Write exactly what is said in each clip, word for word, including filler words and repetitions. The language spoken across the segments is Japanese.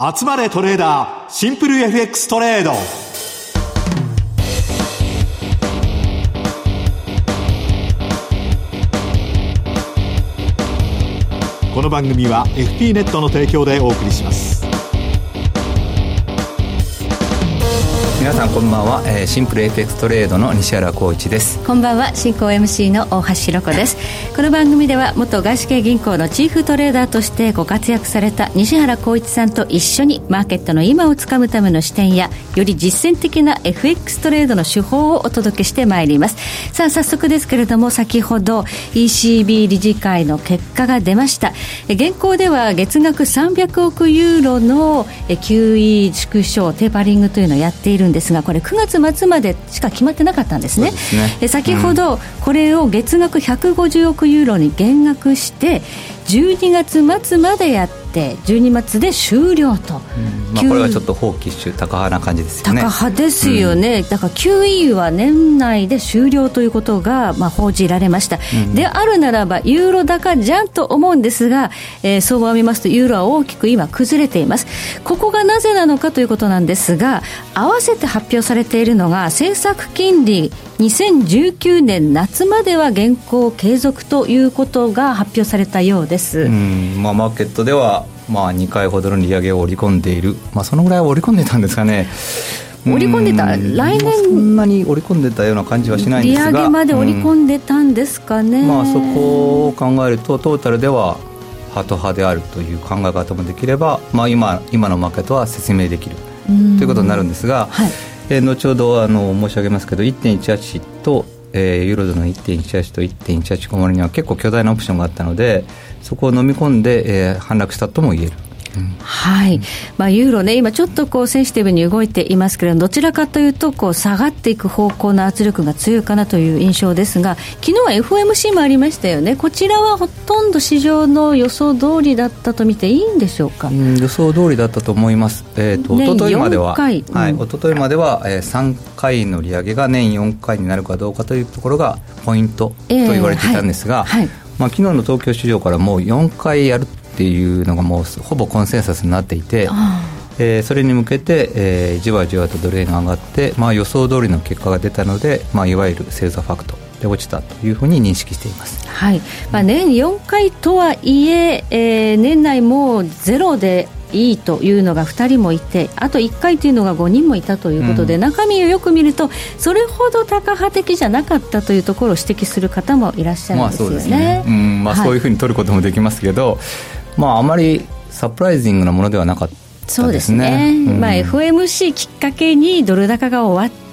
集まれトレーダーシンプル エフエックス トレード。この番組は エフピー ネットの提供でお送りします。 皆さんこんばんは、えー、シンプル エフエックス トレードの西原浩一です。 こんばんは、進行 エムシー の大橋ロコです。この番組では元外資系銀行のチーフトレーダーとしてご活躍された西原浩一さんと一緒にマーケットの今をつかむための視点やより実践的な エフエックス トレードの手法をお届けしてまいります。さあ早速ですけれども、先ほど イーシービー 理事会の結果が出ました。現行では月額さんびゃくおくユーロの キューイー 縮小テーパリングというのをやっているんですが、これくがつ末までしか決まってなかったんですね。 そうですね。 え先ほどこれを月額ひゃくごじゅうおくユーロに減額してじゅうにがつ末までやってじゅうにがつで終了と、 うんまあ、これはちょっと放棄種高派な感じですよね。 高派ですよね、うん、だから キューイー は年内で終了ということが、まあ、報じられました、うん、であるならばユーロ高じゃんと思うんですが、えー、相場を見ますとユーロは大きく今崩れています。ここがなぜなのかということなんですが、合わせて発表されているのが政策金利にせんじゅうきゅうねん夏までは現行継続ということが発表されたようです。 うん、まあ、マーケットではまあにかいほどの利上げを織り込んでいる、まあ、そのぐらいは織り込んでたんですかね。 織り込んでた、来年そんなに織り込んでたような感じはしないんですが、 利上げまで織り込んでたんですかね。 うんまあ、そこを考えるとトータルではハト派であるという考え方もできれば、まあ、今, 今のマーケットは説明できるということになるんですが、はい、えー、後ほどあの申し上げますけど いってんいちはち と、えー、ユーロドの いってんいちはち と いってんいちはちごまる には結構巨大なオプションがあったので、そこを飲み込んで、えー、反落したとも言える。うん、はい、 まあ、ユーロね今ちょっとこうセンシティブに動いていますけれども、どちらかというとこう下がっていく方向の圧力が強いかなという印象ですが、昨日は エフオーエムシー もありましたよね。こちらはほとんど市場の予想通りだったと見ていいんでしょうか。 うん、予想通りだったと思います。えー、と一昨日までは、 年よんかい、 はい、一昨日までは、えー、さんかいの利上げが年よんかいになるかどうかというところがポイントと言われていたんですが、えーはいはい、まあ、昨日の東京市場からもうよんかいやるっていうのがもうほぼコンセンサスになっていて、えー、それに向けて、えー、じわじわとドル円が上がって、まあ、予想通りの結果が出たので、まあ、いわゆるセールザファクトで落ちたというふうに認識しています。 はい、まあ、年よんかいとはいええー、年内もゼロでいいというのがふたりもいて、あといっかいというのがごにんもいたということで、うん、中身をよく見るとそれほど高派的じゃなかったというところを指摘する方もいらっしゃるんですよね。まあそうですね、うんまあ、そういうふうに取ることもできますけど、はい、まあ、あまりサプライジングなものではなかったですね。 そうですね、うんまあ、エフオーエムシー きっかけにドル高が終わって、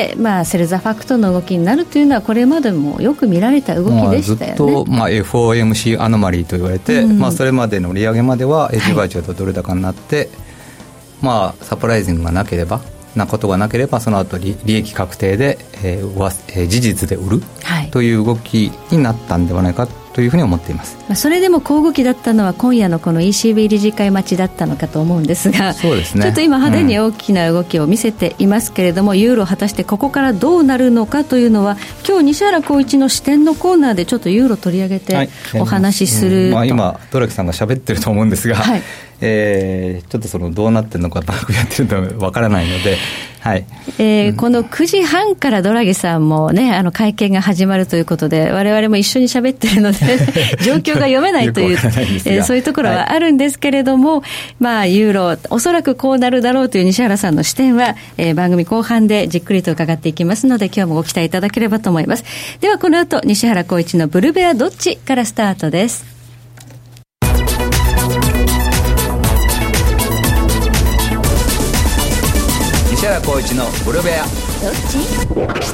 まあ、セルザファクトの動きになるというのはこれまでもよく見られた動きでしたよね。 まあ、ずっと、まあ、エフオーエムシー アノマリーと言われて、うんまあ、それまでの利上げまではじわじわとドル高になって、はい、まあ、サプライジングがなければなことがなければその後 利, 利益確定で、えーえー、事実で売る、はい、という動きになったんではないかというふうに思っています。 まあ、それでも小動きだったのは今夜のこの イーシービー 理事会待ちだったのかと思うんですが、 そうですね、 ちょっと今派手に大きな動きを見せていますけれども、うん、ユーロ果たしてここからどうなるのかというのは今日西原浩一の視点のコーナーでちょっとユーロ取り上げてお話しする、 はいうんまあ、今ドラキさんが喋ってると思うんですが、はいえー、ちょっとそのどうなってるのかバックやってるのかわからないので、はいえーうん、このくじはんからドラギさんも、ね、あの会見が始まるということで我々も一緒に喋ってるので状況が読めないという、えー、そういうところはあるんですけれども、はいまあ、ユーロおそらくこうなるだろうという西原さんの視点は、えー、番組後半でじっくりと伺っていきますので今日もご期待いただければと思います。ではこの後西原浩一のブルベアどっちからスタートです。 西原浩一のブルベアどっち。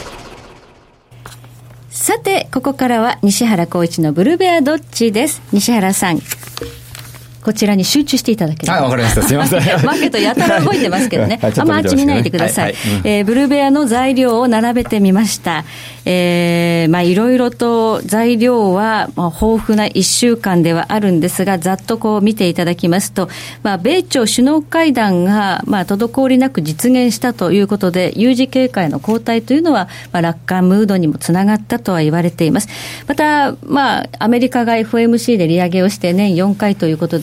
さてここからは西原浩一のブルベアどっちです。西原さんこちらに集中していただければ。 はい、わかりました。すいません。 マーケットやたら動いてますけどね。あんまあっち見ないでください。はいはいうんえー、ブルベアの材料を並べてみました。えー、まあいろいろと材料は、まあ、豊富ないっしゅうかんではあるんですが、ざっとこう見ていただきますと、まあ米朝首脳会談がまあ滞りなく実現したということで、有事警戒の後退というのは、まあ、楽観ムードにもつながったとは言われています。また、まあアメリカが エフオーエムシー で利上げをして年よんかいということで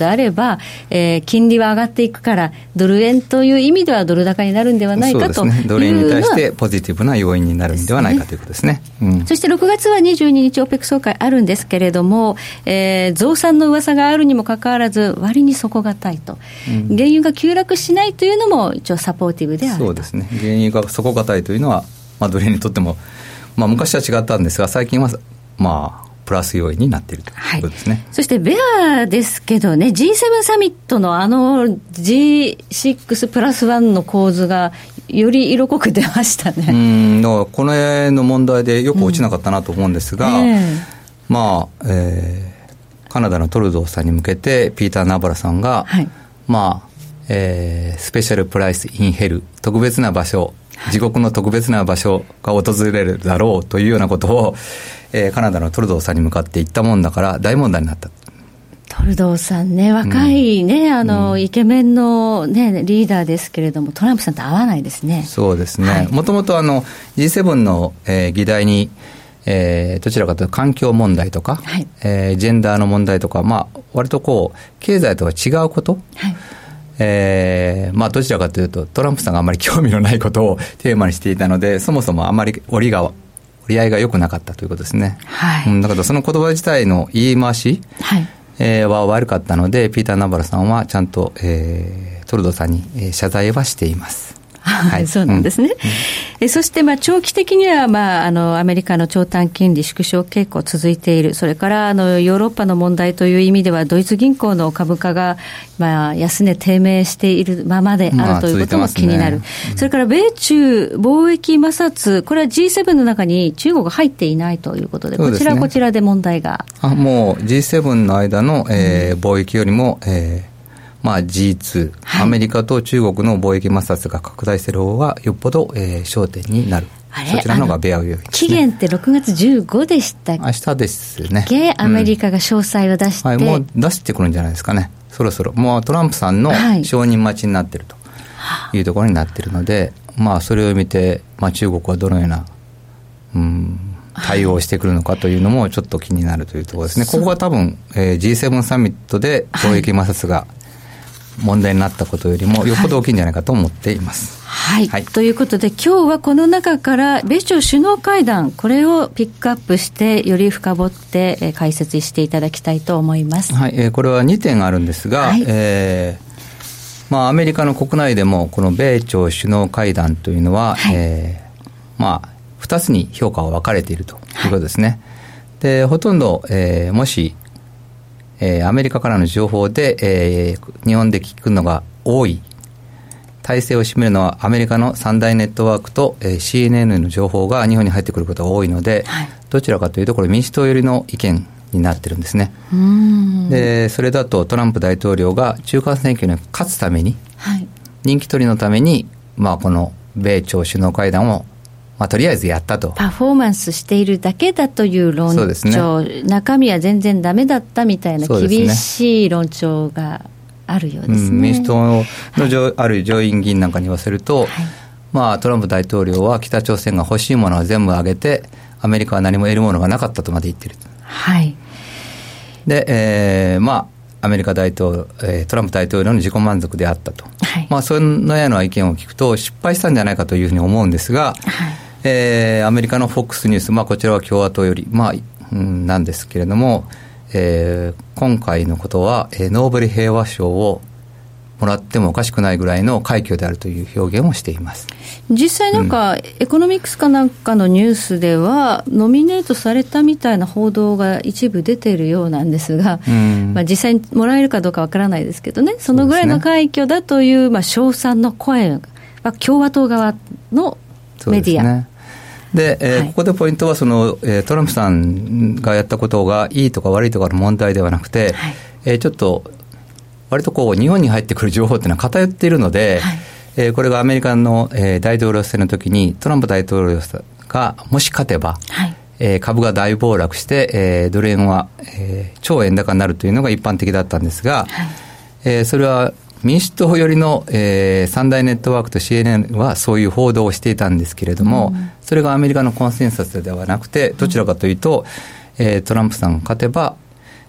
であれば、えー、金利は上がっていくからドル円という意味ではドル高になるんではないかというのは、 そうですね、ドル円に対してポジティブな要因になるんではないかということですね、うん、 そしてろくがつはにじゅうににち オペック 総会あるんですけれども、えー、増産の噂があるにもかかわらず割に底堅いと、うん、原油が急落しないというのも一応サポーティブであると。 そうですね、原油が底堅いというのは、まあ、ドル円にとっても、まあ、昔は違ったんですが最近はまあプラス要因になっているということですね、はい、 そしてベアですけどね ジーセブン サミットのあの ジーシックス プラスワンの構図がより色濃く出ましたね。 うんだからこの辺の問題でよく落ちなかったなと思うんですが、うんえー、まあ、えー、カナダのトルドーさんに向けてピーター・ナバラさんが、はい、まあえー、スペシャルプライスインヘル特別な場所地獄の特別な場所が訪れるだろうというようなことを、えー、カナダのトルドーさんに向かって言ったもんだから大問題になった。 トルドーさんね若いね、うん、あの、うん、イケメンの、ね、リーダーですけれどもトランプさんと合わないですね。 そうですね、もともと ジーセブン の、えー、議題に、えー、どちらかというと環境問題とか、はいえー、ジェンダーの問題とか、まあ、割とこう経済とは違うこと、はいえーまあ、どちらかというとトランプさんがあまり興味のないことをテーマにしていたのでそもそもあまり折りが折り合いが良くなかったということですね、はいうん、だからその言葉自体の言い回し、はいえー、は悪かったのでピーター・ナバラさんはちゃんと、えー、トルドーさんに、えー、謝罪はしています。 はい、そうなんですね、うんうん、えそしてまあ長期的にはまああのアメリカの長短金利縮小傾向続いている。それからあのヨーロッパの問題という意味ではドイツ銀行の株価がまあ安値低迷しているままであるということも気になる、まあねうん、それから米中貿易摩擦これは ジーセブン の中に中国が入っていないということで、こちらはこちらで問題があもう ジーセブン の間の、えー、貿易よりも、えーまあ、ジーツー、はい、アメリカと中国の貿易摩擦が拡大している方がよっぽど、えー、焦点になる。そちらのがベアウェイ、ね、 期限ってろくがつじゅうごでしたっけ。 明日ですね。 アメリカが詳細を出して、 うんはい、もう出してくるんじゃないですかね。そろそろもうトランプさんの承認待ちになっているというところになっているので、はい、まあそれを見て、まあ、中国はどのような、うん、対応してくるのかというのもちょっと気になるというところですね、はい、ここは多分、えー、ジーセブン サミットで貿易摩擦が、はい問題になったことよりもよっぽど大きいんじゃないかと思っています、 はいはい、ということで今日はこの中から米朝首脳会談これをピックアップしてより深掘って、えー、解説していただきたいと思います、 はいえー、これはにてんあるんですが、はいえーまあ、アメリカの国内でもこの米朝首脳会談というのは、はいえーまあ、ふたつに評価が分かれているということですね、はい、でほとんど、えー、もしえー、アメリカからの情報で、えー、日本で聞くのが多い体制を占めるのはアメリカの三大ネットワークと、えー、シーエヌエヌ の情報が日本に入ってくることが多いので、はい、どちらかというとこれ民主党寄りの意見になってるんですね。うーんでそれだとトランプ大統領が中間選挙に勝つために、はい、人気取りのために、まあ、この米朝首脳会談をまあ、とりあえずやったとパフォーマンスしているだけだという論調、ね、中身は全然ダメだったみたいな厳しい論調があるようですね、うん、 民主党の、はい、ある上院議員なんかに言わせると、はいまあ、トランプ大統領は北朝鮮が欲しいものを全部上げてアメリカは何も得るものがなかったとまで言っている、はいでえー、まあアメリカ大統領、えー、トランプ大統領の自己満足であったと、はいまあ、そのような意見を聞くと失敗したんじゃないかというふうに思うんですが、はいえー、アメリカの フォックス ニュース、まあ、こちらは共和党より、まあうん、なんですけれども、えー、今回のことは、えー、ノーベル平和賞をもらってもおかしくないぐらいの快挙であるという表現をしています。 実際なんか、うん、エコノミクスかなんかのニュースではノミネートされたみたいな報道が一部出ているようなんですが、うんまあ、実際にもらえるかどうかわからないですけどねそのぐらいの快挙だという、まあ、称賛の声が、まあ、共和党側のメディアで、えーはい、ここでポイントはその、えー、トランプさんがやったことがいいとか悪いとかの問題ではなくて、はいえー、ちょっと割とこう日本に入ってくる情報っていうのは偏っているので、はいえー、これがアメリカの、えー、大統領選の時にトランプ大統領がもし勝てば、はいえー、株が大暴落して、えー、ドル円は、えー、超円高になるというのが一般的だったんですが、はいえー、それは民主党寄りの、えー、三大ネットワークと シーエヌエヌ はそういう報道をしていたんですけれども、うん、それがアメリカのコンセンサスではなくてどちらかというと、うんえー、トランプさんが勝てば、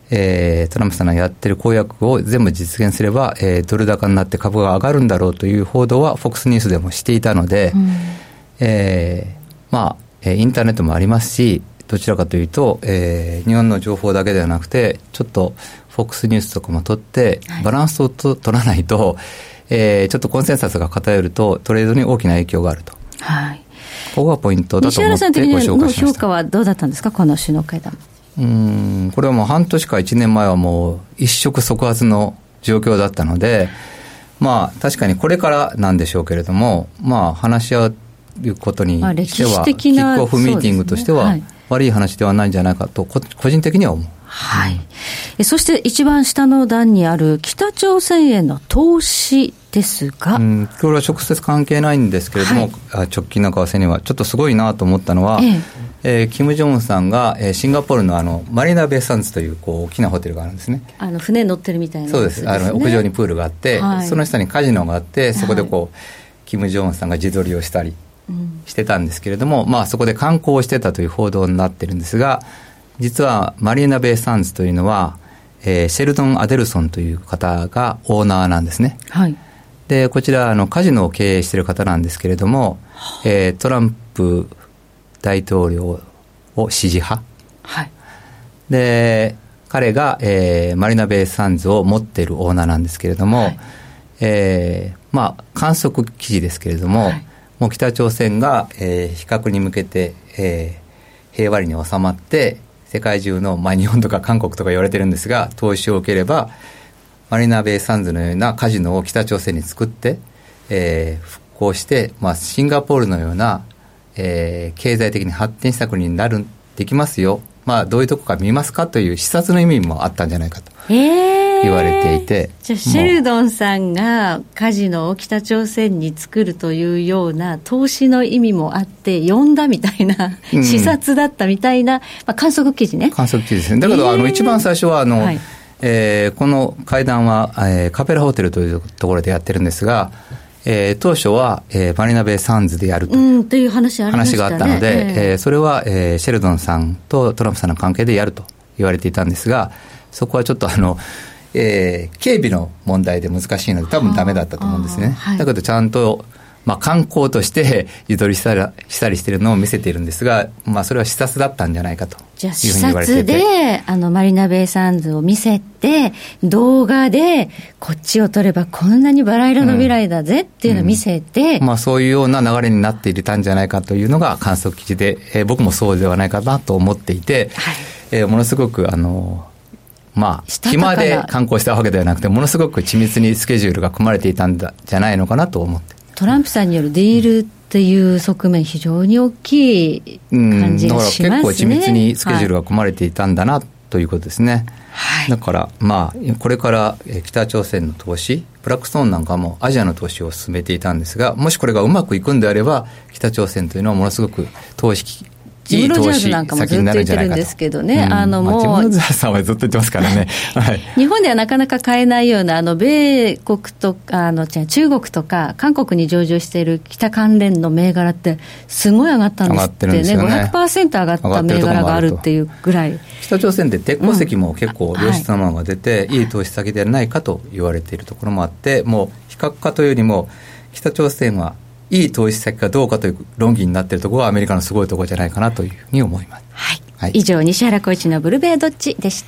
えー、トランプさんがやってる公約を全部実現すれば、えー、ドル高になって株が上がるんだろうという報道は フォックス ニュースでもしていたので、うん、えー、まあインターネットもありますし、どちらかというと、えー、日本の情報だけではなくてちょっと フォックス ニュースとかも取ってバランスをと取らないと、はい、えー、ちょっとコンセンサスが偏るとトレードに大きな影響があると、はい、ここがポイントだと思ってご紹介しました。西原さん的にの評価はどうだったんですか、この首脳会談。 うーん、これはもう半年かいちねんまえはもう一触即発の状況だったので、まあ確かにこれからなんでしょうけれども、まあ話し合うことにしては、キックオフミーティングとしては悪い話ではないんじゃないかと個人的には思う。 はい、えそして一番下の段にある北朝鮮への投資ですが、 うん、これは直接関係ないんですけれども、はい、直近の為替にはちょっとすごいなと思ったのは、えええー、キム・ジョンウンさんが、えー、シンガポール の, あのマリーナベイサンズという、こう大きなホテルがあるんですね。 あの船に乗ってるみたいな、 そうです、あの屋上にプールがあって、はい、その下にカジノがあって、そこでこう、はい、キム・ジョンウンさんが自撮りをしたりしてたんですけれども、うん、まあ、そこで観光をしてたという報道になってるんですが、実はマリーナベイサンズというのは、えー、シェルドン・アデルソンという方がオーナーなんですね。はい、でこちらあのカジノを経営している方なんですけれども、えー、トランプ大統領を支持派、はい、で彼が、えー、マリーナベイサンズを持っているオーナーなんですけれども、はい、えー、まあ観測記事ですけれども、はい、もう北朝鮮が、えー、非核に向けて、えー、平和裏に収まって世界中の、まあ、日本とか韓国とか言われてるんですが、投資を受ければマリーナベイサンズのようなカジノを北朝鮮に作って、えー、復興して、まあ、シンガポールのような、えー、経済的に発展した国になるできますよ、まあ、どういうとこか見ますかという視察の意味もあったんじゃないかと言われていて、えー、 じゃあシェルドンさんがカジノを北朝鮮に作るというような投資の意味もあって呼んだみたいな、うん、視察だったみたいな、まあ、観測記事ね。 観測記事ですね。だけど、えー、あの一番最初はあの、はい、えー、この会談は、えー、カペラホテルというところでやってるんですが、えー、当初は、えー、マリーナベイサンズでやるという話があったので、えーえー、それは、えー、シェルドンさんとトランプさんの関係でやると言われていたんですが、そこはちょっとあの、えー、警備の問題で難しいので多分ダメだったと思うんですね。はい、だけどちゃんと、まあ、観光として自撮りしたり、したりしているのを見せているんですが、まあ、それは視察だったんじゃないかというふうに言われていて、 じゃあ視察であのマリーナベイサンズを見せて動画でこっちを撮ればこんなにバラ色の未来だぜっていうのを見せて、 うんうん、まあ、そういうような流れになっていたんじゃないかというのが観測記事で、えー、僕もそうではないかなと思っていて、はい、えー、ものすごくあのまあ、暇で観光したわけではなくて、ものすごく緻密にスケジュールが組まれていたんじゃないのかなと思って、 トランプさんによるディールっていう側面、非常に大きい感じがしますね。 うん、だから結構緻密にスケジュールが組まれていたんだなということですね。はい、だからまあこれから北朝鮮の投資、ブラックストーンなんかもアジアの投資を進めていたんですが、もしこれがうまくいくんであれば北朝鮮というのはものすごく投資ジムロジャーズなんかもずっと言ってるんですけどね、うん、あのもう、 まあ、ジムロジャーズさんはずっと言ってますからね、はい、 日本ではなかなか買えないようなあの米国とかあのじゃ中国とか韓国に上場している北関連の銘柄ってすごい上がったんですってね、ね ごひゃくパーセント 上がった銘柄があるっていうぐらい。 北朝鮮で鉄鉱石も結構良質なものが出て、うん、はい、いい投資先ではないかと言われているところもあって、もう比較化というよりも北朝鮮はいい投資先かどうかという論議になっているところはアメリカのすごいところじゃないかなというふうに思います。 はい。はい、以上、西原浩一のブルベアドッチでした。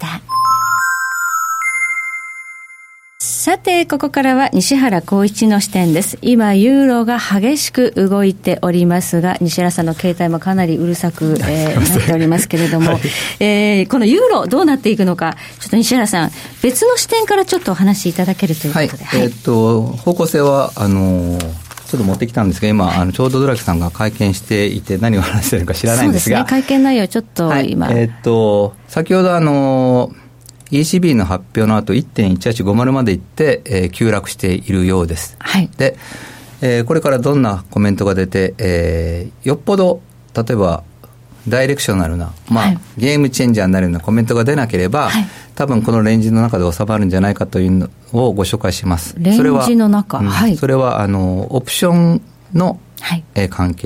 さて、ここからは西原浩一の視点です。今、ユーロが激しく動いておりますが、西原さんの携帯もかなりうるさく、えー、なっておりますけれども、はい、えー、このユーロどうなっていくのか、ちょっと西原さん、別の視点からちょっとお話しいただけるということで。はい、 はい、えー、っと、方向性は、あのー、ちょっと持ってきたんですが、今、はい、あのちょうどドラギさんが会見していて何を話しているか知らないんですが、 そうですね、会見内容ちょっと今、はい、 えー、っと先ほどあの イーシービー の発表の後 いってんいちはちごまる までいって、えー、急落しているようです。はい、で、えー、これからどんなコメントが出て、えー、よっぽど例えばダイレクショナルな、まあはい、ゲームチェンジャーになるようなコメントが出なければ、はい、多分このレンジの中で収まるんじゃないかというのをご紹介します。 レンジの中、 それは、うん、はい、それはあのオプションの、はい、えー、関係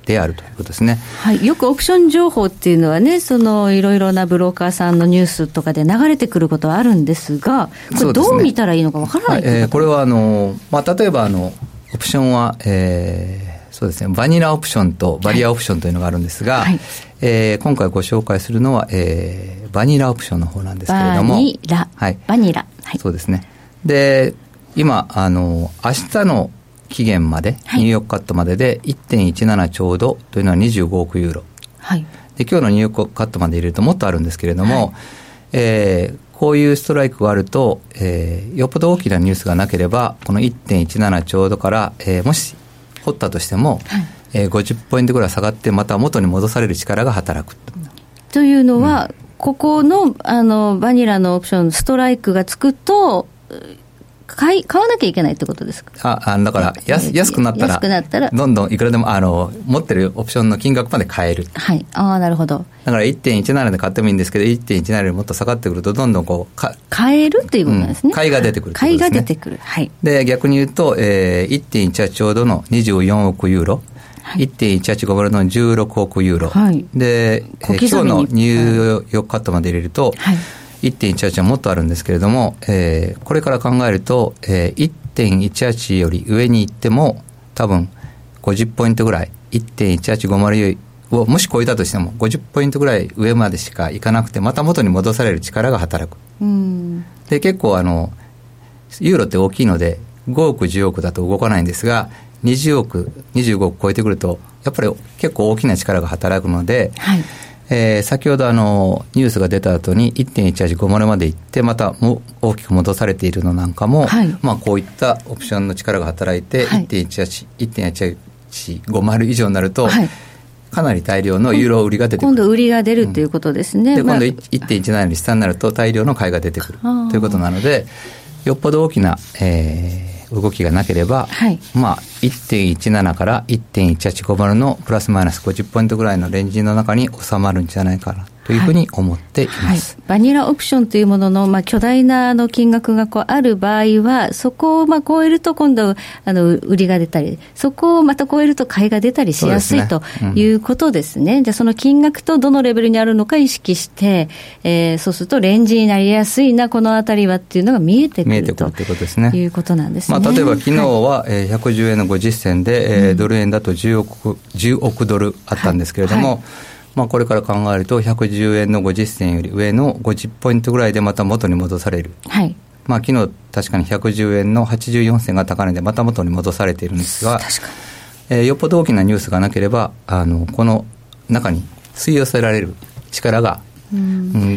であるということですね。 はい、よくオプション情報っていうのはね、そのいろいろなブローカーさんのニュースとかで流れてくることはあるんですが、これどう見たらいいのかわからない、 はい、えー、これはあの、まあ、例えばあのオプションは、えー、そうですね、バニラオプションとバリアオプションというのがあるんですが、はい、えー、今回ご紹介するのは、えー、バニラオプションの方なんですけれども、 バニラ、はい、バニラ、 はい、そうですね。で、今あの明日の期限まで、はい、ニューヨークカットまでで いってんいちなな ちょうどというのはにじゅうごおくユーロ、はい、で今日のニューヨークカットまで入れるともっとあるんですけれども、はい、えー、こういうストライクがあると、えー、よっぽど大きなニュースがなければこの いってんいちなな ちょうどから、えー、もし掘ったとしても、はい、えー、ごじゅっポイントぐらい下がってまた元に戻される力が働くというのは、うん、ここ の, あのバニラのオプションストライクがつくと買い買わなきゃいけないってことですか。 ああだから安安くなったら安くなったらどんどんいくらでもあの持ってるオプションの金額まで買える。 はい。ああなるほど。 だから いってんいちなな で買ってもいいんですけど いってんいちなな よりもっと下がってくるとどんどんこうか買えるっていうことなんですね。 うん、買いが出てくるってことですね。 買いが出てくる。はい。 で逆に言うと、えー、いってんいちはち ちょうどのにじゅうよんおくユーロ。はい、いってんいちはちごまる のじゅうろくおくユーロ。はい、で、えー、今日のニューヨークカットまで入れると。はい、いってんいちはち はもっとあるんですけれども、えー、これから考えると、えー、いってんいちはち より上に行っても多分ごじゅっポイントぐらい いってんいちはちごまる をもし超えたとしてもごじゅっポイントぐらい上までしか行かなくてまた元に戻される力が働く。うんで結構あのユーロって大きいのでごおくじゅうおくだと動かないんですがにじゅうおくにじゅうごおく超えてくるとやっぱり結構大きな力が働くので、はい、えー、先ほどあのニュースが出た後に いってんいちはちごまる まで行ってまたも大きく戻されているのなんかも、はい、まあ、こういったオプションの力が働いて、はい、いってんいちはち、いってんいちはちごまる 以上になると、はい、かなり大量のユーロ売りが出てくる。 今度売りが出るということですね、 うん、で今度 いってんいちなな より下になると大量の買いが出てくるということなのでよっぽど大きな、えー動きがなければ、はい、まあ いってんいちなな から いってんいちはちごまる のプラスマイナスごじゅっポイントぐらいのレンジの中に収まるんじゃないかなというふうに思っています、はいはい、 バニラオプションというものの、まあ、巨大なあの金額がこうある場合はそこをまあ超えると今度あの売りが出たりそこをまた超えると買いが出たりしやすい、ね、ということですね、うん、じゃあその金額とどのレベルにあるのか意識して、えー、そうするとレンジになりやすいなこのあたりはっていうのが見えてくる見えてくるということですね。 いうことなんですね。 まあ、例えば昨日はひゃくじゅうえんのごじゅっ銭で、はい、ドル円だとじゅうおく、じゅうおくドルあったんですけれども、はいはい、まあ、これから考えるとひゃくじゅうえんのごじゅっ銭より上のごじゅっポイントぐらいでまた元に戻される、はい、まあ、昨日確かにひゃくじゅうえんのはちじゅうよん銭が高値でまた元に戻されているんですが、確かに、えー、よっぽど大きなニュースがなければあのこの中に吸い寄せられる力が、うんうん、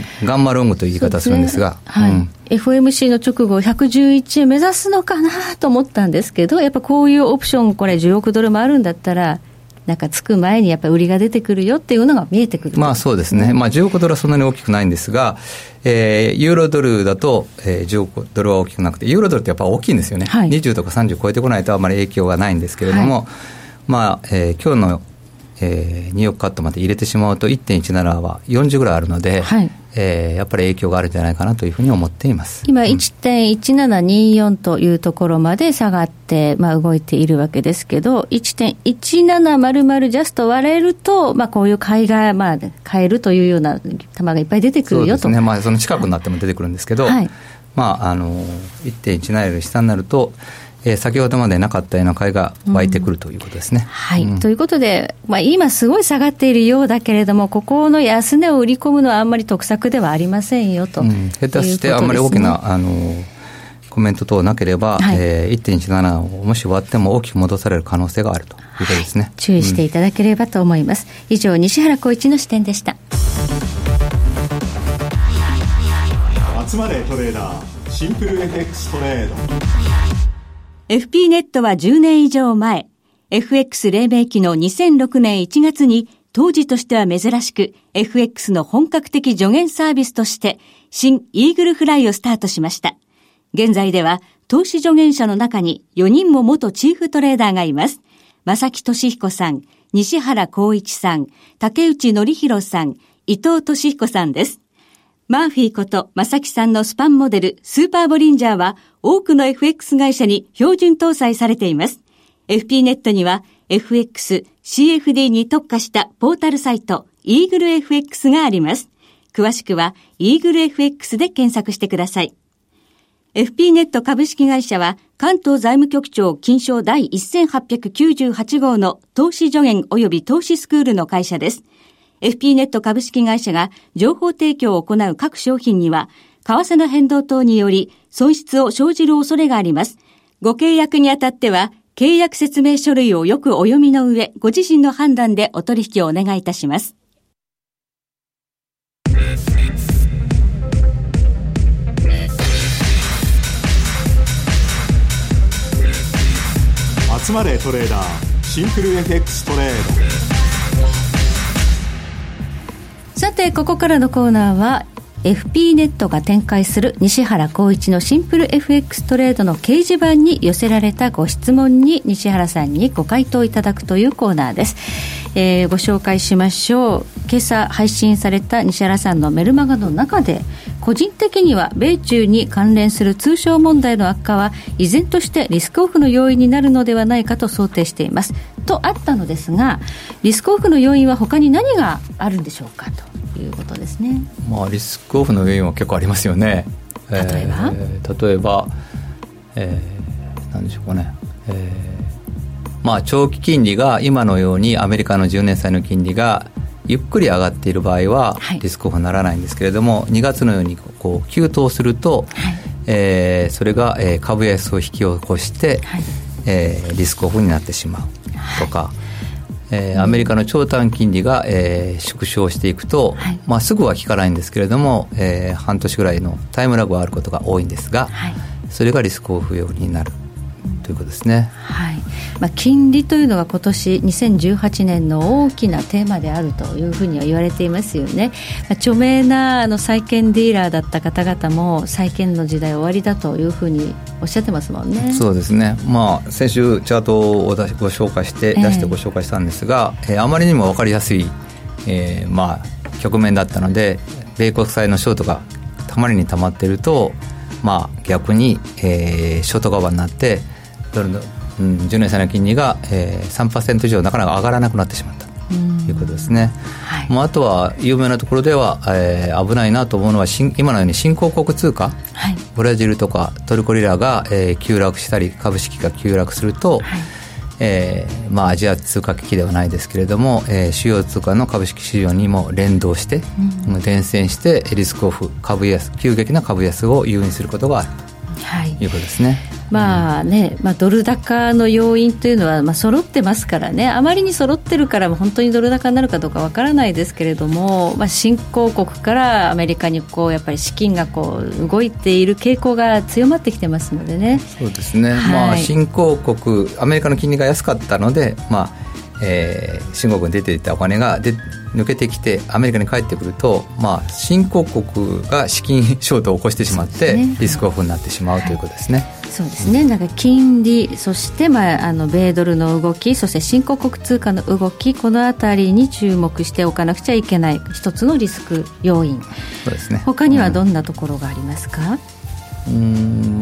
ガンマロングという言い方するんですが、 はい、うん、エフオーエムシー の直後ひゃくじゅういちえん目指すのかなと思ったんですけどやっぱこういうオプションこれじゅうおくドルもあるんだったらなんかつく前にやっぱり売りが出てくるよっていうのが見えてくる。 まあそうですね、まあ、じゅうおくドルはそんなに大きくないんですが、えー、ユーロドルだと、えー、じゅうおくドルは大きくなくてユーロドルってやっぱ大きいんですよね、はい、にじゅうとかさんじゅう超えてこないとあまり影響がないんですけれども、はい、まあ、えー、今日のえー、ニューヨークカットまで入れてしまうと いってんいちなな はよんじゅうぐらいあるので、はい、えー、やっぱり影響があるんじゃないかなというふうに思っています。 今 いってんいちななによん というところまで下がって、まあ、動いているわけですけど いってんいちななまるまる ジャスト割れると、まあ、こういう買いが、まあ、買えるというような球がいっぱい出てくるよと。 そうですね、まあ、その近くになっても出てくるんですけど、はい、まあ、あの いってんいちなな より下になるとえー、先ほどまでなかったような買いが湧いてくるということですね、うん、 はい、うん、ということで、まあ、今すごい下がっているようだけれどもここの安値を売り込むのはあんまり得策ではありませんよと、うん、 下手してあんまり大きなあのコメント等なければ、はい、えー、いってんいちなな をもし割っても大きく戻される可能性があるということですね、はい、 注意していただければと思います、うん、以上西原浩一の視点でした。 集まれトレーダーシンプル エフエックス トレード。 エフピー ネットはじゅうねん以上前、エフエックス 黎明期のにせんろくねんいちがつに当時としては珍しく エフエックス の本格的助言サービスとして新イーグルフライをスタートしました。現在では投資助言者の中によにんも元チーフトレーダーがいます。正木俊彦さん、西原浩一さん、竹内則弘さん、伊藤俊彦さんです。マーフィーこと正木さんのスパンモデルスーパーボリンジャーは多くの エフエックス 会社に標準搭載されています。エフピー ネットにはエフエックス、シーエフディー に特化したポータルサイトイーグル エフエックス があります。詳しくはイーグル エフエックス で検索してください。エフピー ネット株式会社は関東財務局長金賞第せんはっぴゃくきゅうじゅうはち号の投資助言及び投資スクールの会社です。エフピー ネット株式会社が情報提供を行う各商品には為替の変動等により損失を生じる恐れがあります。ご契約にあたっては契約説明書類をよくお読みの上、ご自身の判断でお取引をお願いいたします。 集まれトレーダーシンプル エフエックス トレード。 さてここからのコーナーは エフピー ネットが展開する西原光一のシンプル エフエックス トレードの掲示板に寄せられたご質問に西原さんにご回答いただくというコーナーです。えー、ご紹介しましょう。今朝配信された西原さんのメルマガの中で、個人的には米中に関連する通商問題の悪化は依然としてリスクオフの要因になるのではないかと想定していますとあったのですが、リスクオフの要因は他に何があるんでしょうかということですね。 まあ、リスクオフの要因は結構ありますよね。 例えば、 えー、例えば、えー、何でしょうかね、えーまあ、長期金利が今のようにアメリカのじゅうねん債の金利がゆっくり上がっている場合はリスクオフにならないんですけれども、はい、にがつのようにこう急騰すると、はい、えー、それが株安を引き起こして、はい、えー、リスクオフになってしまうとか、はい、えー、アメリカの長短金利が、えー、縮小していくと、はい、まあ、すぐは効かないんですけれども、えー、半年ぐらいのタイムラグはあることが多いんですが、はい、それがリスクオフ要因になるということですね。 はい、まあ、金利というのが今年にせんじゅうはちねんの大きなテーマであるというふうには言われていますよね。まあ、著名なあの債券ディーラーだった方々も債券の時代終わりだというふうにおっしゃってますもんね。 そうですね、まあ、先週チャートをご紹介して、出してご紹介したんですが、えー、あまりにも分かりやすい、えーまあ、局面だったので、米国債のショートがたまりにたまっていると、まあ、逆に、えー、ショート側になってドルの、うん、じゅうねん債の金利が、えー、さんパーセント 以上なかなか上がらなくなってしまったということですね。はい、まあ、あとは有名なところでは、えー、危ないなと思うのは今のように新興国通貨、はい、ブラジルとかトルコリラが、えー、急落したり株式が急落すると、はい、えーまあ、アジア通貨危機ではないですけれども、えー、主要通貨の株式市場にも連動して、うん、伝染してリスクオフ株安急激な株安を誘引することがあると、はい、いうことですね。 まあね、まあ、ドル高の要因というのはまあ揃ってますからね。あまりに揃ってるから本当にドル高になるかどうかわからないですけれども、まあ、新興国からアメリカにこうやっぱり資金がこう動いている傾向が強まってきてますのでね。 そうですね、はい、まあ、新興国アメリカの金利が安かったので、まあえー、新興国に出ていたお金がで抜けてきてアメリカに帰ってくると、まあ、新興国が資金ショートを起こしてしまって、ね、リスクオフになってしまう、はい、ということですね。 そうですね、なんか金利、そして、まあ、あの米ドルの動き、そして新興国通貨の動き、このあたりに注目しておかなくちゃいけない一つのリスク要因。 そうですね。 他にはどんなところがありますか？ うん、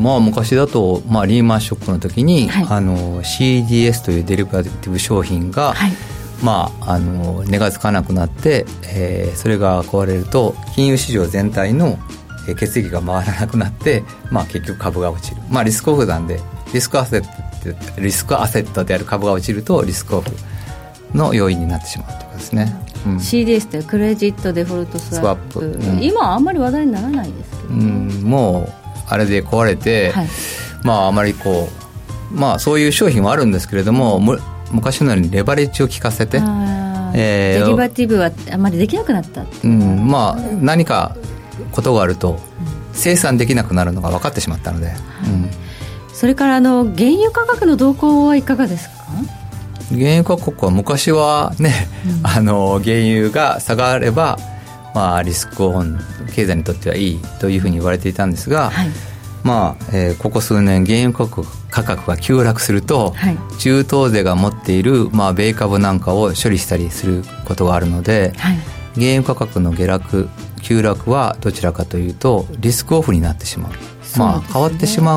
まあ、昔だと、まあ、リーマンショックの時に、はい、あの シーディーエス というデリバティブ商品が、はい、まあ、あの値がつかなくなって、えー、それが壊れると金融市場全体の血液が回らなくなって、まあ、結局株が落ちる、まあ、リスクオフなんでリスクアセットリスクアセットである株が落ちるとリスクオフの要因になってしまうということですね。うん、シーディーエス ってクレジットデフォルトスワップ、うん、今はあんまり話題にならないですけど、ね、うん、もうあれで壊れて、はい、まああまりこう、まあ、そういう商品はあるんですけれども、昔のようにレバレッジを効かせて、 えー、デリバティブはあまりできなくなった、 うん、まあ、何かことがあると生産できなくなるのが分かってしまったので、うん、 それからあの原油価格の動向はいかがですか？ 原油価格は昔はね、うん、あの原油が下がれば、まあ、リスクオン経済にとってはいいというふうに言われていたんですが、はい、まあえー、ここ数年原油価格、価格が急落すると、はい、中東勢が持っている、まあ、米株なんかを処理したりすることがあるので、はい、原油価格の下落急落はどちらかというとリスクオフになってしまう、まあ、変わってしまう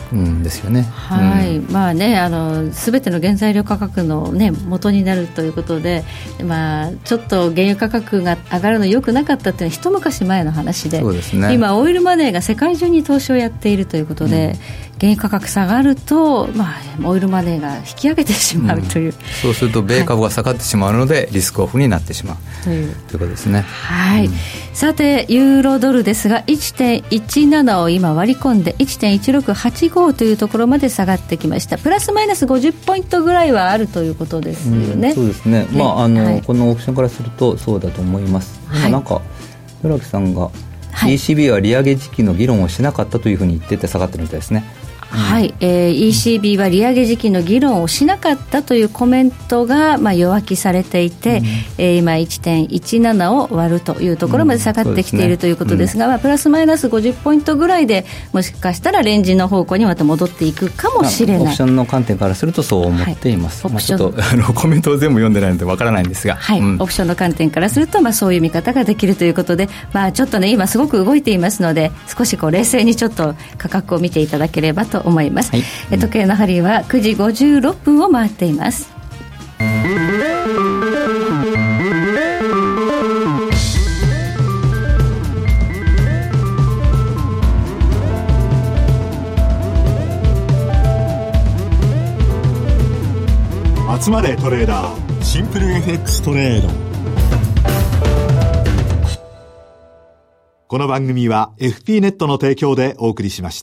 うんですよね。 はい、 うん、 まあね、あの全ての原材料価格の、ね、元になるということで、まあ、ちょっと原油価格が上がるの良くなかったというのは一昔前の話で、 そうですね、 今オイルマネーが世界中に投資をやっているということで、うん、原油価格下がると、まあ、オイルマネーが引き上げてしまうという、うん、 そうすると米株が下がってしまうので、はい、リスクオフになってしまうという、ということですね。 はい、 うん、 さてユーロドルですが いってんいちなな を今割り込んで いってんいちろくはちご というところまで下がってきました。プラスマイナスごじゅっポイントぐらいはあるということですよね。 うん、そうですね、まああのはい、このオプションからするとそうだと思います。はい、なんか村木さんが、はい、イーシービー は利上げ時期の議論をしなかったというふうに言ってて下がってるみたいですね。 はい、えー、イーシービー は利上げ時期の議論をしなかったというコメントが、まあ、弱気されていて、うん、えー、今 いってんいちなな を割るというところまで下がってきているということですが、うん、まあ、プラスマイナスごじゅっポイントぐらいでもしかしたらレンジの方向にまた戻っていくかもしれない。 オプションの観点からするとそう思っています。はい、まあ、ちょっとあのコメントを全部読んでないのでわからないんですが、 はい、うん、オプションの観点からすると、まあ、そういう見方ができるということで、まあ、ちょっとね今すごく動いていますので少しこう冷静にちょっと価格を見ていただければと思います。はい、時計の針はくじごじゅうろっぷんを回っています。 集まれトレーダーシンプル エフエックス トレード。この番組は エフピー ネットの提供でお送りしました。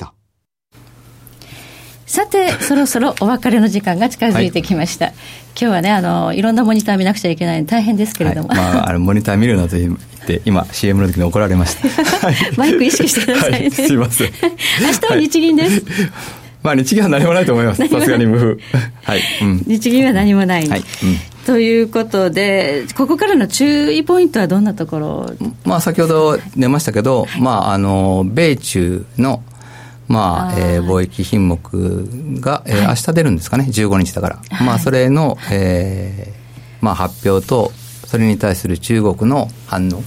さてそろそろお別れの時間が近づいてきました。はい、今日はねあのいろんなモニター見なくちゃいけないので大変ですけれども、 はい、まあ、あのモニター見るなと言って今 シーエム の時に怒られました。 マイク意識してくださいね。はい、 すいません。 明日は日銀です。はい、 まあ、日銀は何もないと思います。さすがに無風。はい、うん、 日銀は何もない、はい、うん、ということでここからの注意ポイントはどんなところ、 まあ、先ほど出ましたけど、はい、まあ、あの米中のまあえー、貿易品目が、えーはい、明日出るんですかね、じゅうごにちだから、はい、まあ、それの、えーまあ、発表とそれに対する中国の反応、はい、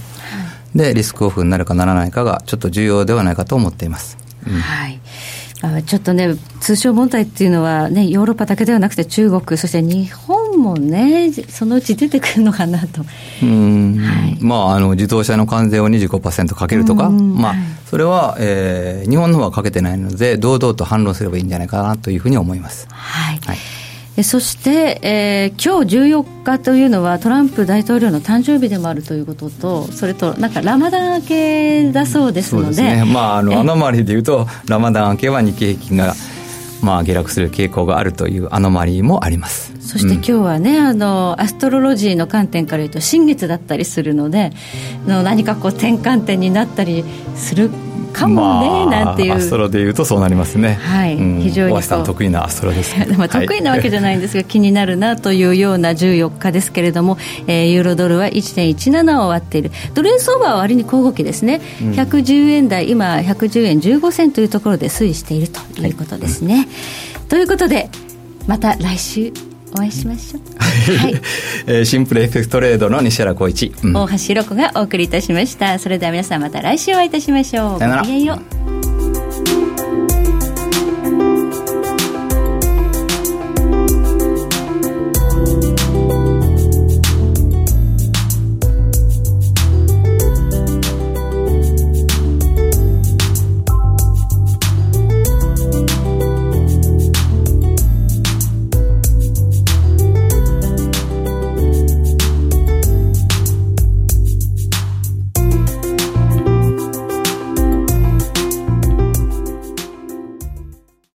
でリスクオフになるかならないかがちょっと重要ではないかと思っています。うん、はい、 あちょっとね通商問題っていうのは、ね、ヨーロッパだけではなくて中国そして日本もねそのうち出てくるのかなと。 うーん、はい、まあ、あの自動車の関税を にじゅうごパーセント かけるとか、まあ、はい、それは、えー、日本の方はかけてないので堂々と反論すればいいんじゃないかなというふうに思います。 はい、はい、えそして、えー、今日じゅうよっかというのはトランプ大統領の誕生日でもあるということとそれとなんかラマダン明けだそうですので、 そうですね、まあ、あのアノマリーでいうとラマダン明けは日経平均がまあ、下落する傾向があるというアノマリーもあります。 そして今日はね、うん、あのアストロロジーの観点から言うと新月だったりするのでの何かこう転換点になったりするかもね、まあ、なんていうアストロでいうとそうなりますね。 はい、うん、非常に大橋さん得意なアストロです、ね、 でも得意なわけじゃないんですが、はい、気になるなというようなじゅうよっかですけれども、えー、ユーロドルは いってんいちなな を割っている。ドル円相場は割に小動きですね、うん、ひゃくじゅうえん台今ひゃくじゅうえんじゅうごせんというところで推移しているということですね。はい、うん、ということでまた来週お会いしましょう。はい、 えー、シンプル エフエックス トレードの西原浩一、 うん、大橋ひろ子がお送りいたしました。それでは皆さんまた来週お会いいたしましょう。 さよなら。 ごきげんよう。